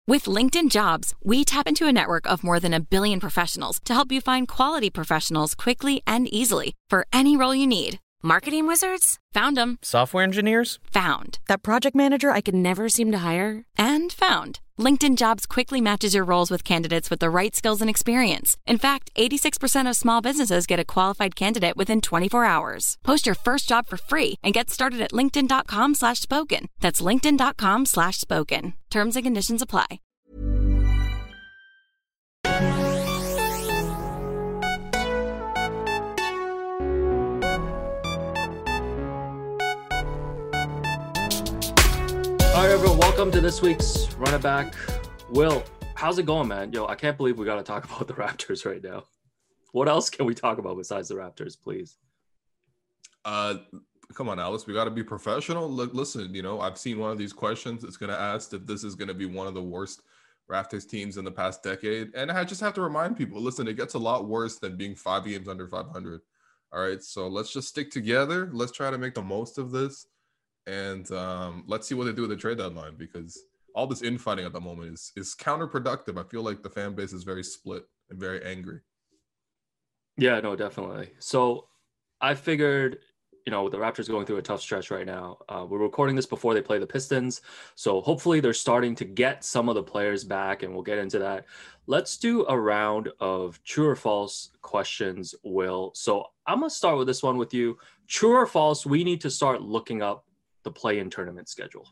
With LinkedIn Jobs, we tap into a network of more than 1 billion professionals to help you find quality professionals quickly and easily for any role you need. Marketing wizards? Found them. Software engineers? Found. That project manager I could never seem to hire? And found. LinkedIn Jobs quickly matches your roles with candidates with the right skills and experience. In fact, 86% of small businesses get a qualified candidate within 24 hours. Post your first job for free and get started at linkedin.com/spoken. That's linkedin.com/spoken. Terms and conditions apply. All right, everyone, welcome to this week's Run It Back. Will, how's it going, man? Yo, I can't believe we got to talk about the Raptors right now. What else can we talk about besides the Raptors, please? Come on, Alice. We got to be professional. Look, listen, I've seen one of these questions. It's going to ask if this is going to be one of the worst Raptors teams in the past decade. And I just have to remind people, listen, it gets a lot worse than being 5 games under 500. All right, so let's just stick together. Let's try to make the most of this. And let's see what they do with the trade deadline, because all this infighting at the moment is counterproductive. I feel like the fan base is very split and very angry. Yeah, no, definitely. So I figured, the Raptors are going through a tough stretch right now. We're recording this before they play the Pistons. So hopefully they're starting to get some of the players back, and we'll get into that. Let's do a round of true or false questions, Will. So I'm going to start with this one with you. True or false, we need to start looking up the play-in tournament schedule.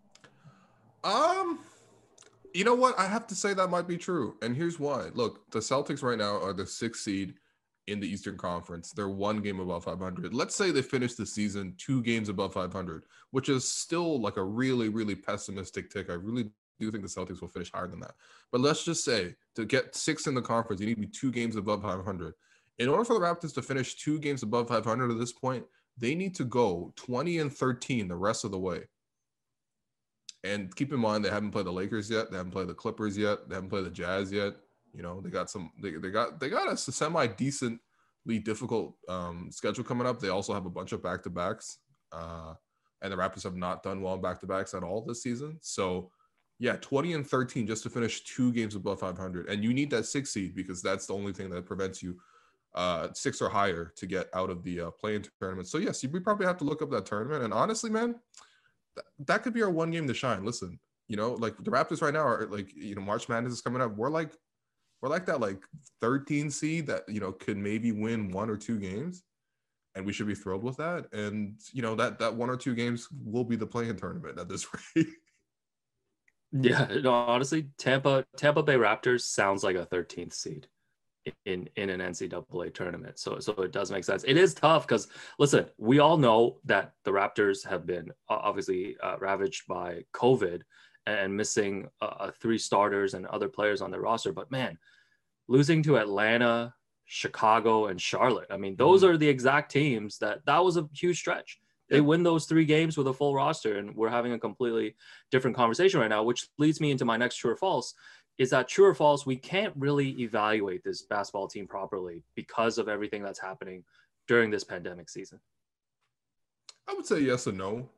You know what? I have to say that might be true. And here's why. Look, the Celtics right now are the 6th seed in the Eastern Conference. They're 1 game above 500. Let's say they finish the season 2 games above 500, which is still like a really, really pessimistic take. I really do think the Celtics will finish higher than that. But let's just say to get 6th in the conference, you need to be 2 games above 500. In order for the Raptors to finish 2 games above 500 at this point, they need to go 20-13 the rest of the way. And keep in mind, they haven't played the Lakers yet. They haven't played the Clippers yet. They haven't played the Jazz yet. They got a semi-decently difficult schedule coming up. They also have a bunch of back-to-backs. And the Raptors have not done well in back-to-backs at all this season. So, yeah, 20-13 just to finish 2 games above 500. And you need that 6th seed, because that's the only thing that prevents you 6 or higher to get out of the play-in tournament. So yes, we probably have to look up that tournament. And honestly, man, that could be our 1 game to shine. Listen, like the Raptors right now are like, March Madness is coming up. We're like that 13 seed that could maybe win 1 or 2 games, and we should be thrilled with that. And that 1 or 2 games will be the play-in tournament at this rate. Yeah, no, honestly, Tampa Bay Raptors sounds like a 13th seed in an NCAA tournament. So it does make sense. It is tough because, listen, we all know that the Raptors have been obviously ravaged by COVID and missing 3 starters and other players on their roster. But man, losing to Atlanta, Chicago, and Charlotte, I mean, those are the exact teams that was a huge stretch. They win those 3 games with a full roster, and we're having a completely different conversation right now, which leads me into my next true or false. Is that true or false? We can't really evaluate this basketball team properly because of everything that's happening during this pandemic season. I would say yes and no.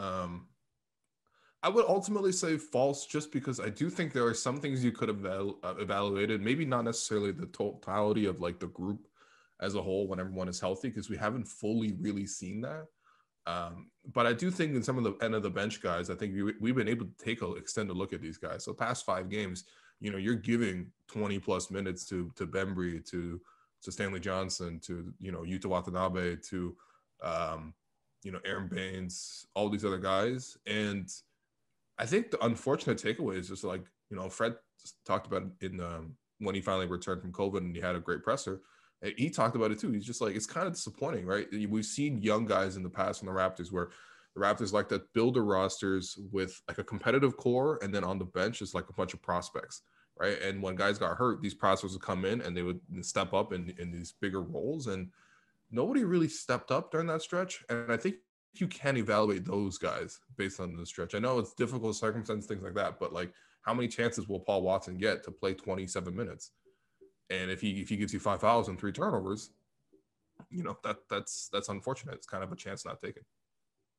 I would ultimately say false, just because I do think there are some things you could have evaluated, maybe not necessarily the totality of like the group as a whole when everyone is healthy, because we haven't fully really seen that. But I do think in some of the end of the bench guys, I think we've been able to take an extended look at these guys. So past 5 games, you're giving 20 plus minutes to Bembry, to Stanley Johnson, to, Yuta Watanabe, to, Aaron Baines, all these other guys. And I think the unfortunate takeaway is just like, Fred talked about it when he finally returned from COVID and he had a great presser. He talked about it too. He's just like, it's kind of disappointing, right? We've seen young guys in the past on the Raptors where the Raptors like to build their rosters with like a competitive core, and then on the bench is like a bunch of prospects, right? And when guys got hurt, these prospects would come in and they would step up in these bigger roles, and nobody really stepped up during that stretch. And I think you can evaluate those guys based on the stretch. I know it's difficult circumstances, things like that, but like, how many chances will Paul Watson get to play 27 minutes? And if he gives you 5 fouls and 3 turnovers, that's unfortunate. It's kind of a chance not taken.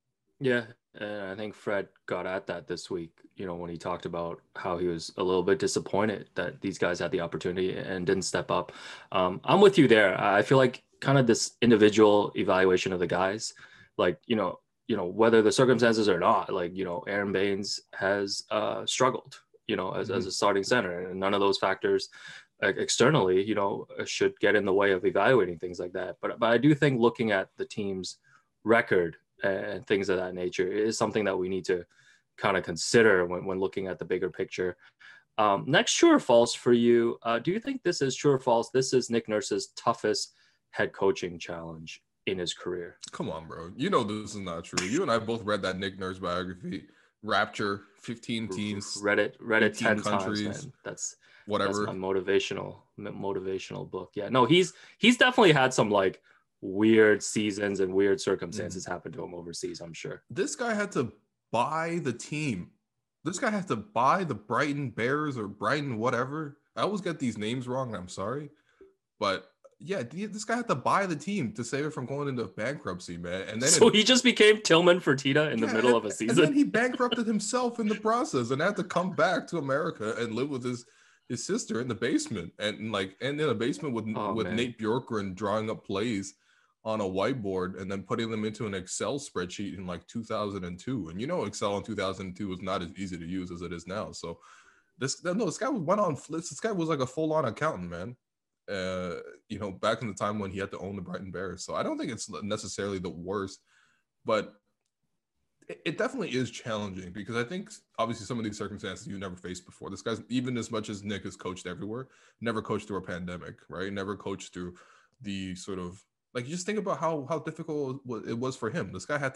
Yeah, and I think Fred got at that this week, when he talked about how he was a little bit disappointed that these guys had the opportunity and didn't step up. I'm with you there. I feel like kind of this individual evaluation of the guys, like, whether the circumstances or not, like, Aaron Baines has struggled, as a starting center, and none of those factors externally, should get in the way of evaluating things like that. But I do think looking at the team's record and things of that nature is something that we need to kind of consider when looking at the bigger picture. Next, true or false for you. Do you think this is true or false? This is Nick Nurse's toughest head coaching challenge in his career. Come on, bro. You know this is not true. You and I both read that Nick Nurse biography. Rapture, 15 teams. Read it 10 countries, times, man. That's whatever. That's my motivational book. Yeah, no, he's definitely had some like weird seasons and weird circumstances happen to him overseas, I'm sure. This guy had to buy the team. This guy had to buy the Brighton Bears or Brighton whatever. I always get these names wrong, and I'm sorry. But yeah, this guy had to buy the team to save it from going into bankruptcy, man. And then he just became Tillman Fertitta in the middle of a season. And then he bankrupted himself in the process and had to come back to America and live with his sister in the basement and in a basement with Nate Bjorkgren drawing up plays on a whiteboard and then putting them into an Excel spreadsheet in like 2002. And Excel in 2002 was not as easy to use as it is now. So this guy went on flips. This guy was like a full-on accountant, man. Back in the time when he had to own the Brighton Bears. So I don't think it's necessarily the worst, but it definitely is challenging because I think obviously some of these circumstances you never faced before. This guy's, even as much as Nick has coached everywhere, never coached through a pandemic, right? Never coached through the sort of, like, you just think about how difficult it was for him. This guy had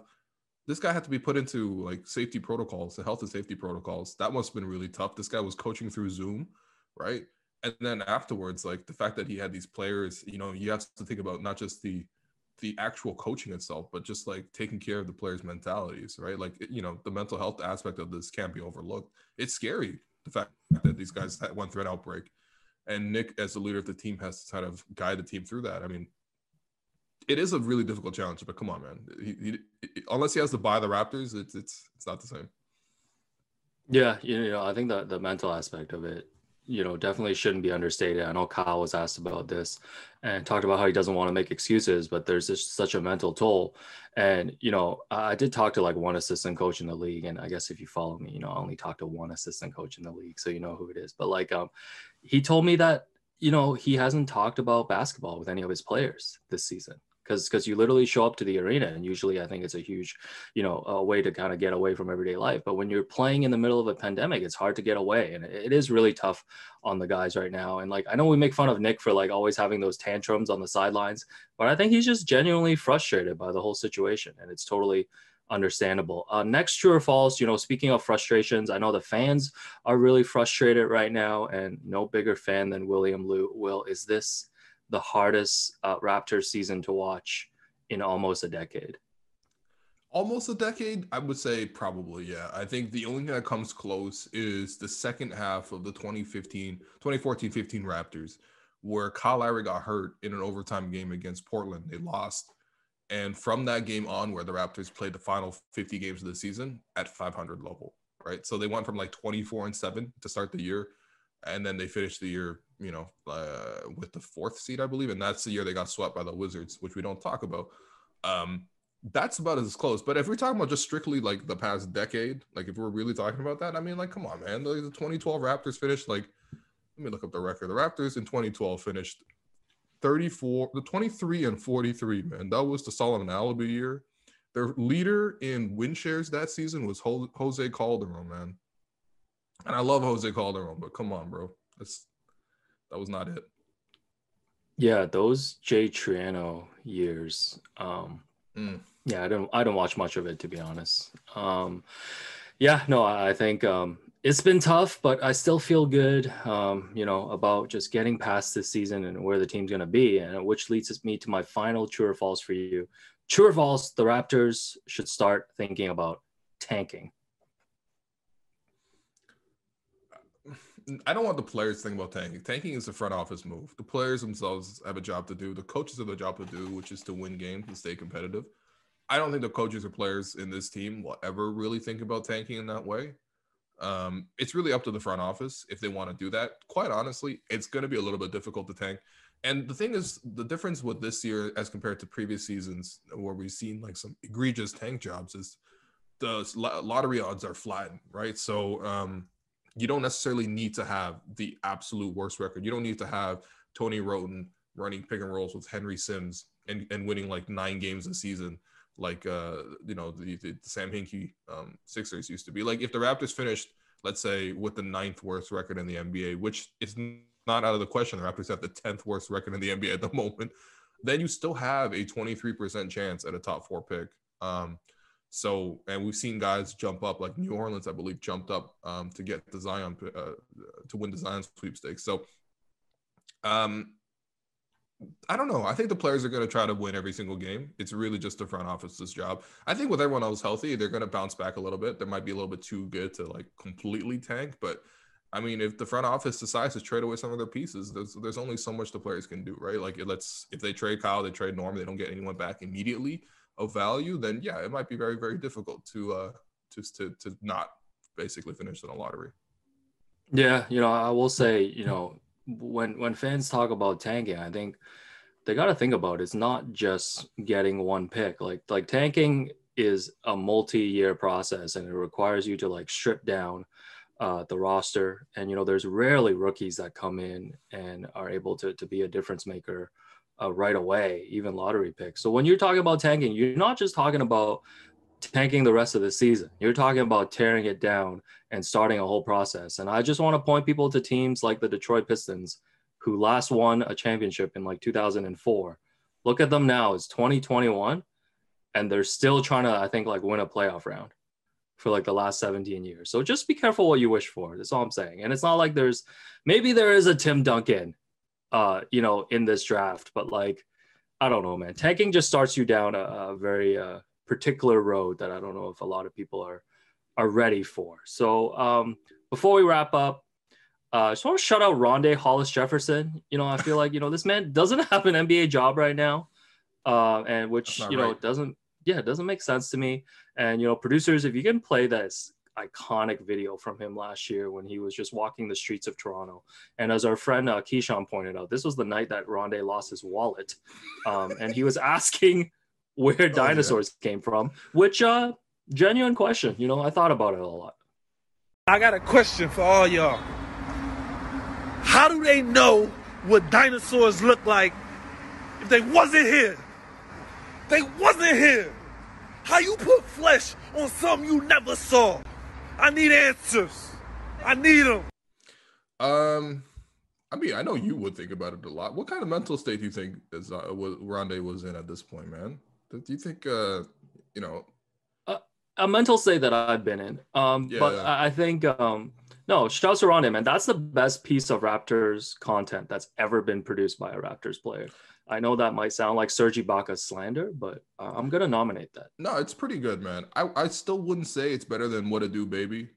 to be put into like safety protocols, the health and safety protocols. That must have been really tough. This guy was coaching through Zoom, right? And then afterwards, like the fact that he had these players, you have to think about not just the actual coaching itself, but just like taking care of the players' mentalities, right? Like, the mental health aspect of this can't be overlooked. It's scary, the fact that these guys went through an outbreak. And Nick, as the leader of the team, has to kind of guide the team through that. I mean, it is a really difficult challenge, but come on, man. He unless he has to buy the Raptors, it's not the same. Yeah, I think the mental aspect of it, definitely shouldn't be understated. I know Kyle was asked about this and talked about how he doesn't want to make excuses, but there's just such a mental toll. And, I did talk to like one assistant coach in the league. And I guess if you follow me, I only talked to one assistant coach in the league, so you know who it is. But like, he told me that, he hasn't talked about basketball with any of his players this season. Because you literally show up to the arena, and usually I think it's a huge, a way to kind of get away from everyday life. But when you're playing in the middle of a pandemic, it's hard to get away. And it is really tough on the guys right now. And like, I know we make fun of Nick for like always having those tantrums on the sidelines, but I think he's just genuinely frustrated by the whole situation. And it's totally understandable. Next, true or false, speaking of frustrations, I know the fans are really frustrated right now, and no bigger fan than William Liu. Will, is this the hardest Raptors season to watch in almost a decade? Almost a decade? I would say probably, yeah. I think the only thing that comes close is the second half of the 2014-15 Raptors, where Kyle Lowry got hurt in an overtime game against Portland. They lost. And from that game on, where the Raptors played the final 50 games of the season at 500 level, right? So they went from like 24-7 to start the year. And then they finished the year, with the 4th seed, I believe. And that's the year they got swept by the Wizards, which we don't talk about. That's about as close. But if we're talking about just strictly like the past decade, like if we're really talking about that, I mean, like, come on, man. The 2012 Raptors finished like, let me look up the record. The Raptors in 2012 finished 23-43, man. That was the Solomon Alabi year. Their leader in win shares that season was Jose Calderon, man. And I love Jose Calderon, but come on, bro. That was not it. Yeah, those Jay Triano years. Yeah, I don't watch much of it, to be honest. Yeah, no, I think it's been tough, but I still feel good, about just getting past this season and where the team's going to be, and which leads me to my final true or false for you. True or false, the Raptors should start thinking about tanking. I don't want the players to think about tanking. Tanking is a front office move. The players themselves have a job to do. The coaches have a job to do, which is to win games and stay competitive. I don't think the coaches or players in this team will ever really think about tanking in that way. It's really up to the front office if they want to do that. Quite honestly, it's going to be a little bit difficult to tank. And the thing is, the difference with this year as compared to previous seasons where we've seen like some egregious tank jobs is the lottery odds are flattened, right? So you don't necessarily need to have the absolute worst record. You don't need to have Tony Roten running pick and rolls with Henry Sims and winning like 9 games a season, like the Sam Hinkie Sixers used to be. Like if the Raptors finished, let's say, with the 9th worst record in the NBA, which is not out of the question, the Raptors have the 10th worst record in the NBA at the moment, then you still have a 23% chance at a top 4 pick. So, and we've seen guys jump up, like New Orleans, I believe, jumped up to get the Zion, to win the Zion sweepstakes. So, I don't know. I think the players are going to try to win every single game. It's really just the front office's job. I think with everyone else healthy, they're going to bounce back a little bit. They might be a little bit too good to like completely tank. But I mean, if the front office decides to trade away some of their pieces, there's only so much the players can do, right? Like if they trade Kyle, they trade Norm, they don't get anyone back immediately of value, then yeah, it might be very, very difficult to not basically finish in a lottery. Yeah, I will say, when fans talk about tanking, I think they got to think about it's not just getting one pick. Like tanking is a multi-year process, and it requires you to like strip down the roster. And there's rarely rookies that come in and are able to be a difference maker right away, even lottery picks. So when you're talking about tanking, you're not just talking about tanking the rest of the season. You're talking about tearing it down and starting a whole process. And I just want to point people to teams like the Detroit Pistons, who last won a championship in like 2004. Look at them now. It's 2021, and they're still trying to, I think, like win a playoff round for like the last 17 years. So just be careful what you wish for. That's all I'm saying. And it's not like maybe there is a Tim Duncan, in this draft, but like, I don't know, man. Tanking just starts you down a very particular road that I don't know if a lot of people are ready for. So before we wrap up, I just want to shout out Rondé Hollis Jefferson. I feel like, this man doesn't have an NBA job right now, and which, right. doesn't make sense to me. And, producers, if you can play this iconic video from him last year when he was just walking the streets of Toronto. And as our friend Keyshawn pointed out, this was the night that Rondé lost his wallet. And he was asking where dinosaurs came from, which genuine question. I thought about it a lot. I got a question for all y'all. How do they know what dinosaurs look like if they wasn't here? They wasn't here. How you put flesh on something you never saw? I need answers. I need them. I mean, I know you would think about it a lot. What kind of mental state do you think Rondé was in at this point, man? Do you think, a mental state that I've been in. I think, no, shouts to Rondé, man. That's the best piece of Raptors content that's ever been produced by a Raptors player. I know that might sound like Serge Ibaka slander, but I'm going to nominate that. No, it's pretty good, man. I still wouldn't say it's better than What It Do, Baby,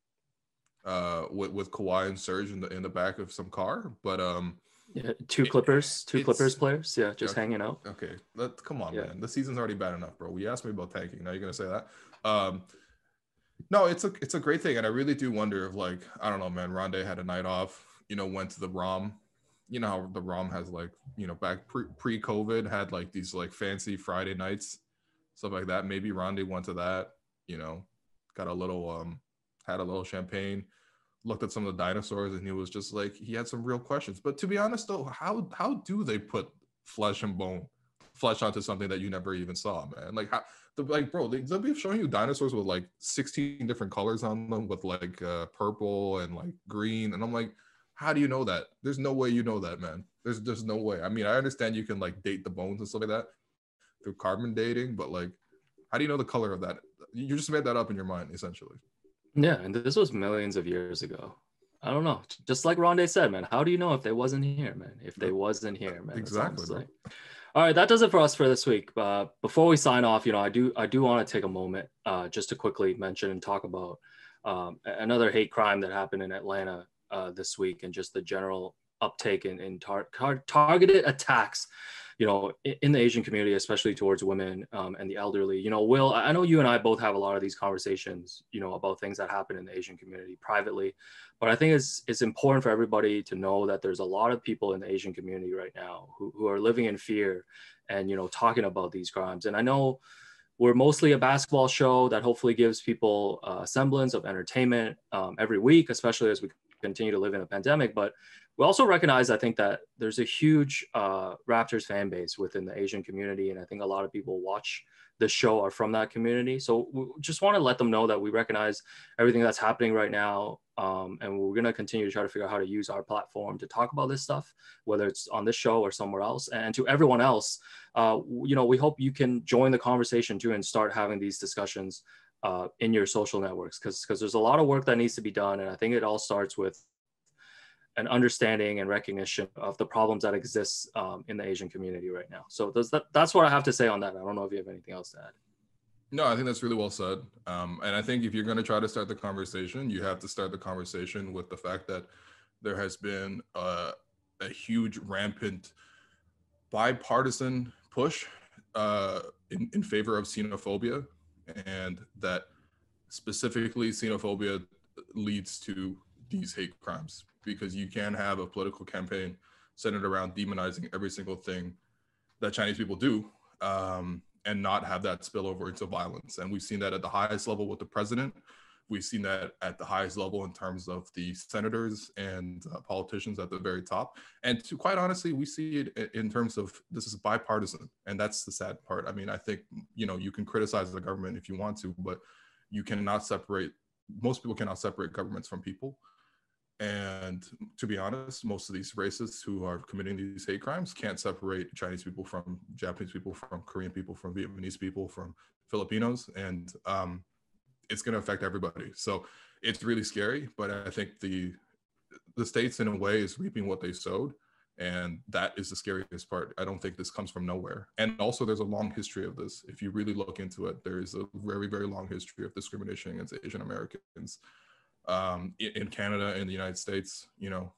with Kawhi and Serge in the back of some car. But two Clippers players. Yeah, just hanging out. Okay, come on, man. The season's already bad enough, bro. You asked me about tanking. Now you're going to say that? No, it's a great thing. And I really do wonder if, like, I don't know, man, Rondé had a night off, went to the ROM. You know how the ROM has like, back pre-COVID had like these like fancy Friday nights, stuff like that. Maybe Rondé went to that, got a little, had a little champagne, looked at some of the dinosaurs, and he was just like, he had some real questions. But to be honest though, how do they put flesh onto something that you never even saw, man? Like bro, they'll be showing you dinosaurs with like 16 different colors on them with like purple and like green. And I'm like, how do you know that? There's no way you know that, man. There's just no way. I mean, I understand you can like date the bones and stuff like that through carbon dating, but like, how do you know the color of that? You just made that up in your mind, essentially. Yeah, and this was millions of years ago. I don't know. Just like Rondé said, man, how do you know if they wasn't here, man? If they wasn't here, man. Exactly. All right, that does it for us for this week. Before we sign off, I do want to take a moment just to quickly mention and talk about another hate crime that happened in Atlanta this week, and just the general uptake in targeted attacks, you know, in the Asian community, especially towards women and the elderly. You know, Will, I know you and I both have a lot of these conversations, you know, about things that happen in the Asian community privately, but I think it's important for everybody to know that there's a lot of people in the Asian community right now who are living in fear and, you know, talking about these crimes. And I know we're mostly a basketball show that hopefully gives people a semblance of entertainment every week, especially as we continue to live in a pandemic. But we also recognize, I think, that there's a huge Raptors fan base within the Asian community. And I think a lot of people watch the show are from that community. So we just want to let them know that we recognize everything that's happening right now. And we're going to continue to try to figure out how to use our platform to talk about this stuff, whether it's on this show or somewhere else. And to everyone else, you know, we hope you can join the conversation too and start having these discussions in your social networks, because there's a lot of work that needs to be done. And I think it all starts with an understanding and recognition of the problems that exist in the Asian community right now. So that's what I have to say on that. I don't know if you have anything else to add. No, I think that's really well said. And I think if you're going to try to start the conversation, you have to start the conversation with the fact that there has been a huge rampant bipartisan push in favor of xenophobia, and that specifically xenophobia leads to these hate crimes, because you can have a political campaign centered around demonizing every single thing that Chinese people do, and not have that spill over into violence. And we've seen that at the highest level with the president. We've seen that at the highest level in terms of the senators and politicians at the very top. And to quite honestly, we see it in terms of this is bipartisan. And that's the sad part. I mean, I think, you know, you can criticize the government if you want to, but you cannot separate, most people cannot separate governments from people. And to be honest, most of these racists who are committing these hate crimes can't separate Chinese people from Japanese people, from Korean people, from Vietnamese people, from Filipinos. And it's going to affect everybody. So it's really scary. But I think the states, in a way, is reaping what they sowed. And that is the scariest part. I don't think this comes from nowhere. And also, there's a long history of this. If you really look into it, there is a very, very long history of discrimination against Asian Americans. In Canada and the United States, you know,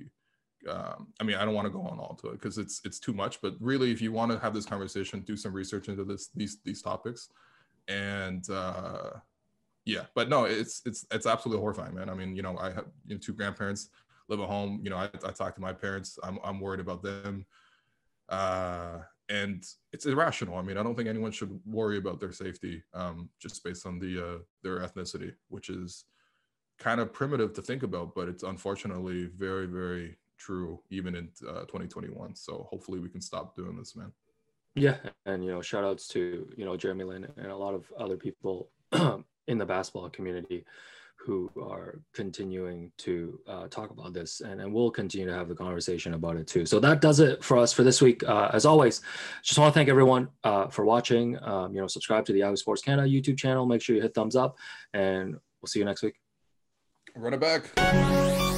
I mean, I don't want to go on all to it because it's too much, but really, if you want to have this conversation, do some research into these topics. And yeah, but no, it's absolutely horrifying, man. I mean, you know, I have, you know, two grandparents live at home. You know, I talk to my parents. I'm worried about them. And it's irrational. I mean, I don't think anyone should worry about their safety just based on their ethnicity, which is kind of primitive to think about, but it's unfortunately very, very true even in 2021. So hopefully we can stop doing this, man. Yeah, and you know, shout outs to, you know, Jeremy Lin and a lot of other people in the basketball community who are continuing to talk about this, and we'll continue to have the conversation about it too. So that does it for us for this week. As always, just want to thank everyone for watching. You know, subscribe to the Yahoo Sports Canada YouTube channel. Make sure you hit thumbs up, and we'll see you next week. Run it back.